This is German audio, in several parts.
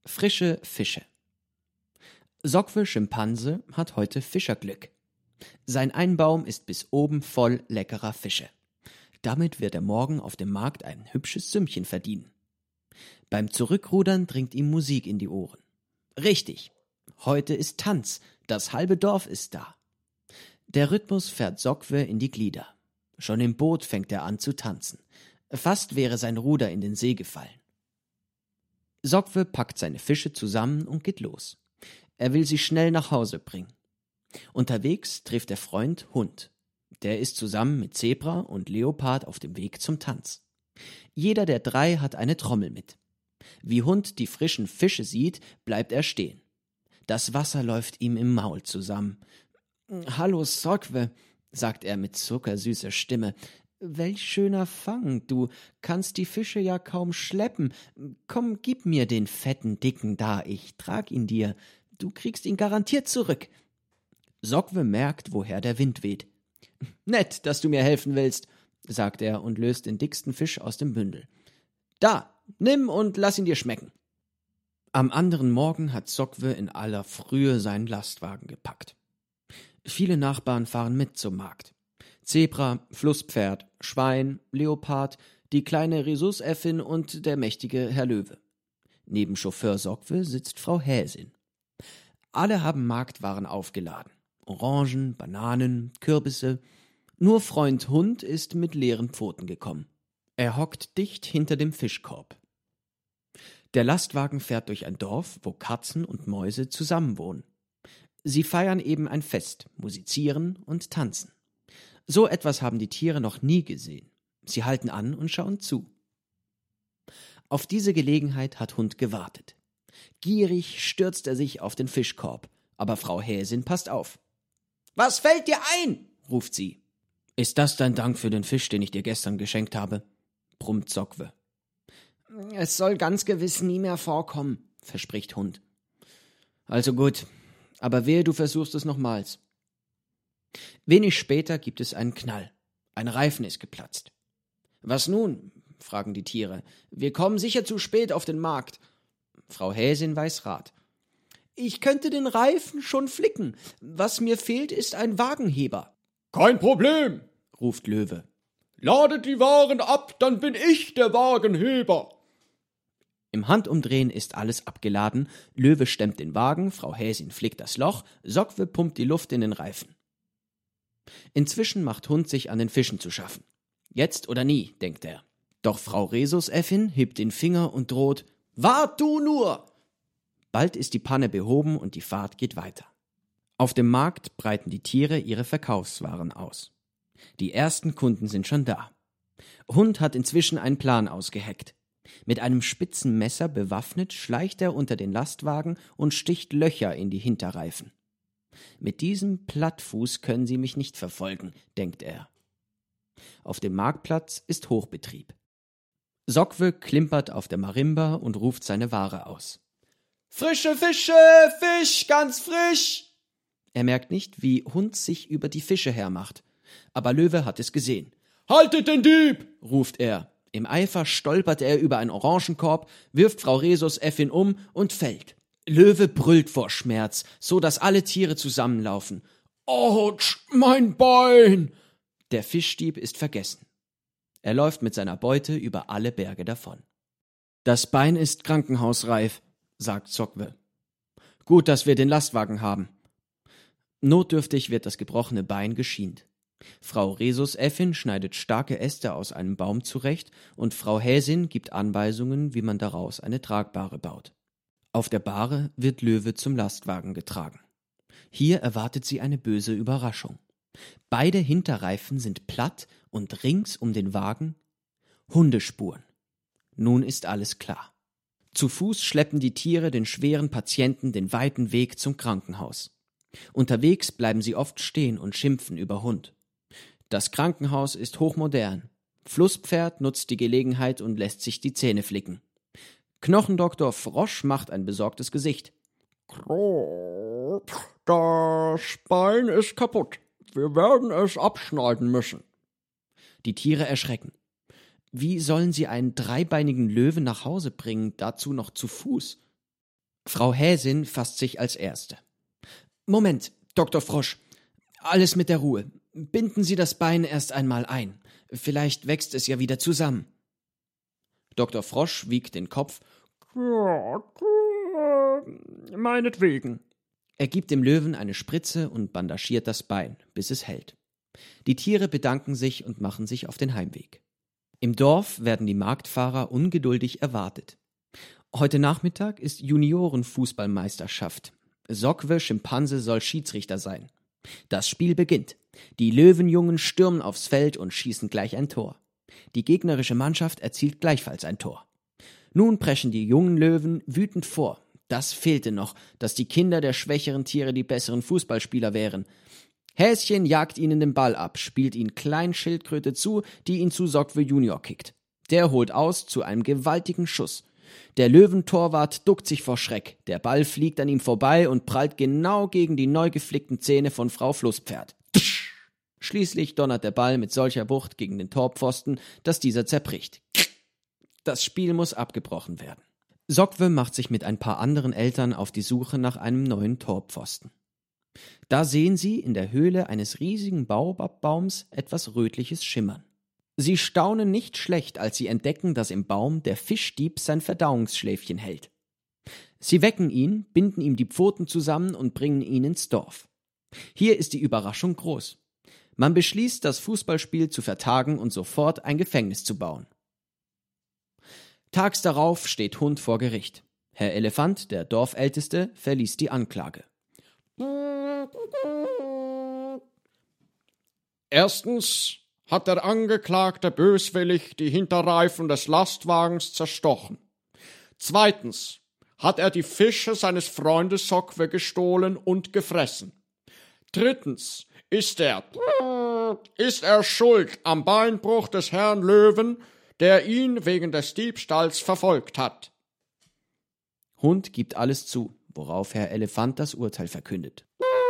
Frische Fische. Sokwe Schimpanse hat heute Fischerglück. Sein Einbaum ist bis oben voll leckerer Fische. Damit wird er morgen auf dem Markt ein hübsches Sümmchen verdienen. Beim Zurückrudern dringt ihm Musik in die Ohren. Richtig, heute ist Tanz, das halbe Dorf ist da. Der Rhythmus fährt Sokwe in die Glieder. Schon im Boot fängt er an zu tanzen. Fast wäre sein Ruder in den See gefallen. Sokwe packt seine Fische zusammen und geht los. Er will sie schnell nach Hause bringen. Unterwegs trifft der Freund Hund. Der ist zusammen mit Zebra und Leopard auf dem Weg zum Tanz. Jeder der drei hat eine Trommel mit. Wie Hund die frischen Fische sieht, bleibt er stehen. Das Wasser läuft ihm im Maul zusammen. »Hallo Sokwe«, sagt er mit zuckersüßer Stimme. »Welch schöner Fang, du kannst die Fische ja kaum schleppen. Komm, gib mir den fetten Dicken da, ich trag ihn dir. Du kriegst ihn garantiert zurück.« Sokwe merkt, woher der Wind weht. »Nett, dass du mir helfen willst«, sagt er und löst den dicksten Fisch aus dem Bündel. »Da, nimm und lass ihn dir schmecken.« Am anderen Morgen hat Sokwe in aller Frühe seinen Lastwagen gepackt. Viele Nachbarn fahren mit zum Markt. Zebra, Flusspferd, Schwein, Leopard, die kleine Rhesusäffin und der mächtige Herr Löwe. Neben Chauffeur Sokwe sitzt Frau Häsin. Alle haben Marktwaren aufgeladen. Orangen, Bananen, Kürbisse. Nur Freund Hund ist mit leeren Pfoten gekommen. Er hockt dicht hinter dem Fischkorb. Der Lastwagen fährt durch ein Dorf, wo Katzen und Mäuse zusammenwohnen. Sie feiern eben ein Fest, musizieren und tanzen. So etwas haben die Tiere noch nie gesehen. Sie halten an und schauen zu. Auf diese Gelegenheit hat Hund gewartet. Gierig stürzt er sich auf den Fischkorb, aber Frau Häsin passt auf. »Was fällt dir ein?« ruft sie. »Ist das dein Dank für den Fisch, den ich dir gestern geschenkt habe?« brummt Sokwe. »Es soll ganz gewiss nie mehr vorkommen«, verspricht Hund. »Also gut, aber wehe, du versuchst es nochmals.« Wenig später gibt es einen Knall. Ein Reifen ist geplatzt. »Was nun?« fragen die Tiere. »Wir kommen sicher zu spät auf den Markt.« Frau Häsin weiß Rat. »Ich könnte den Reifen schon flicken. Was mir fehlt, ist ein Wagenheber.« »Kein Problem«, ruft Löwe. »Ladet die Waren ab, dann bin ich der Wagenheber.« Im Handumdrehen ist alles abgeladen. Löwe stemmt den Wagen, Frau Häsin flickt das Loch, Sokwe pumpt die Luft in den Reifen. Inzwischen macht Hund sich an den Fischen zu schaffen. Jetzt oder nie, denkt er. Doch Frau Rhesusäffin hebt den Finger und droht: »Wart du nur!« Bald ist die Panne behoben und die Fahrt geht weiter. Auf dem Markt breiten die Tiere ihre Verkaufswaren aus. Die ersten Kunden sind schon da. Hund hat inzwischen einen Plan ausgeheckt. Mit einem spitzen Messer bewaffnet schleicht er unter den Lastwagen und sticht Löcher in die Hinterreifen. Mit diesem Plattfuß können sie mich nicht verfolgen, denkt er. Auf dem Marktplatz ist Hochbetrieb. Sokwe klimpert auf der Marimba und ruft seine Ware aus. »Frische Fische, Fisch, ganz frisch!« Er merkt nicht, wie Hund sich über die Fische hermacht. Aber Löwe hat es gesehen. »Haltet den Dieb!« ruft er. Im Eifer stolpert er über einen Orangenkorb, wirft Frau Rhesusäffin um und fällt. Löwe brüllt vor Schmerz, so dass alle Tiere zusammenlaufen. »Autsch, mein Bein!« Der Fischdieb ist vergessen. Er läuft mit seiner Beute über alle Berge davon. »Das Bein ist krankenhausreif«, sagt Sokwe. »Gut, dass wir den Lastwagen haben.« Notdürftig wird das gebrochene Bein geschient. Frau Rhesusäffin schneidet starke Äste aus einem Baum zurecht und Frau Häsin gibt Anweisungen, wie man daraus eine Tragbahre baut. Auf der Bahre wird Löwe zum Lastwagen getragen. Hier erwartet sie eine böse Überraschung. Beide Hinterreifen sind platt und rings um den Wagen Hundespuren. Nun ist alles klar. Zu Fuß schleppen die Tiere den schweren Patienten den weiten Weg zum Krankenhaus. Unterwegs bleiben sie oft stehen und schimpfen über Hund. Das Krankenhaus ist hochmodern. Flusspferd nutzt die Gelegenheit und lässt sich die Zähne flicken. Knochendoktor Frosch macht ein besorgtes Gesicht. Das Bein ist kaputt. Wir werden es abschneiden müssen. Die Tiere erschrecken. Wie sollen sie einen dreibeinigen Löwen nach Hause bringen, dazu noch zu Fuß? Frau Häsin fasst sich als Erste. Moment, Dr. Frosch, alles mit der Ruhe. Binden Sie das Bein erst einmal ein. Vielleicht wächst es ja wieder zusammen. Dr. Frosch wiegt den Kopf. Meinetwegen. Er gibt dem Löwen eine Spritze und bandagiert das Bein, bis es hält. Die Tiere bedanken sich und machen sich auf den Heimweg. Im Dorf werden die Marktfahrer ungeduldig erwartet. Heute Nachmittag ist Juniorenfußballmeisterschaft. Sokwe Schimpanse soll Schiedsrichter sein. Das Spiel beginnt. Die Löwenjungen stürmen aufs Feld und schießen gleich ein Tor. Die gegnerische Mannschaft erzielt gleichfalls ein Tor. Nun preschen die jungen Löwen wütend vor. Das fehlte noch, dass die Kinder der schwächeren Tiere die besseren Fußballspieler wären. Häschen jagt ihnen den Ball ab, spielt ihn Kleinschildkröte zu, die ihn zu Sokwe Junior kickt. Der holt aus zu einem gewaltigen Schuss. Der Löwentorwart duckt sich vor Schreck. Der Ball fliegt an ihm vorbei und prallt genau gegen die neu geflickten Zähne von Frau Flusspferd. Schließlich donnert der Ball mit solcher Wucht gegen den Torpfosten, dass dieser zerbricht. Das Spiel muss abgebrochen werden. Sokwe macht sich mit ein paar anderen Eltern auf die Suche nach einem neuen Torpfosten. Da sehen sie in der Höhle eines riesigen Baobabbaums etwas Rötliches schimmern. Sie staunen nicht schlecht, als sie entdecken, dass im Baum der Fischdieb sein Verdauungsschläfchen hält. Sie wecken ihn, binden ihm die Pfoten zusammen und bringen ihn ins Dorf. Hier ist die Überraschung groß. Man beschließt, das Fußballspiel zu vertagen und sofort ein Gefängnis zu bauen. Tags darauf steht Hund vor Gericht. Herr Elefant, der Dorfälteste, verließ die Anklage. Erstens hat der Angeklagte böswillig die Hinterreifen des Lastwagens zerstochen. Zweitens hat er die Fische seines Freundes Sokwe gestohlen und gefressen. Drittens ist er schuld am Beinbruch des Herrn Löwen, der ihn wegen des Diebstahls verfolgt hat. Hund gibt alles zu, worauf Herr Elefant das Urteil verkündet.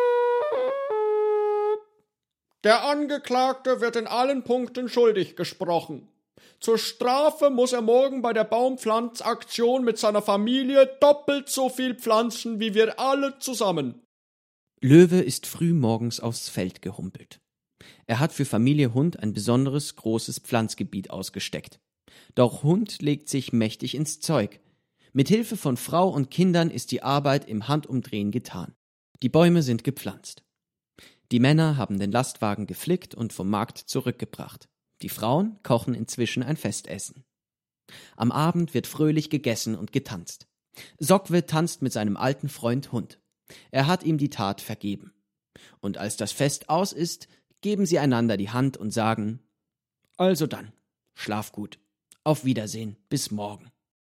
Der Angeklagte wird in allen Punkten schuldig gesprochen. Zur Strafe muss er morgen bei der Baumpflanzaktion mit seiner Familie doppelt so viel pflanzen wie wir alle zusammen. Löwe ist früh morgens aufs Feld gehumpelt. Er hat für Familie Hund ein besonderes großes Pflanzgebiet ausgesteckt. Doch Hund legt sich mächtig ins Zeug. Mit Hilfe von Frau und Kindern ist die Arbeit im Handumdrehen getan. Die Bäume sind gepflanzt. Die Männer haben den Lastwagen geflickt und vom Markt zurückgebracht. Die Frauen kochen inzwischen ein Festessen. Am Abend wird fröhlich gegessen und getanzt. Sokwe tanzt mit seinem alten Freund Hund. Er hat ihm die Tat vergeben. Und als das Fest aus ist, geben sie einander die Hand und sagen: Also dann, schlaf gut, auf Wiedersehen, bis morgen.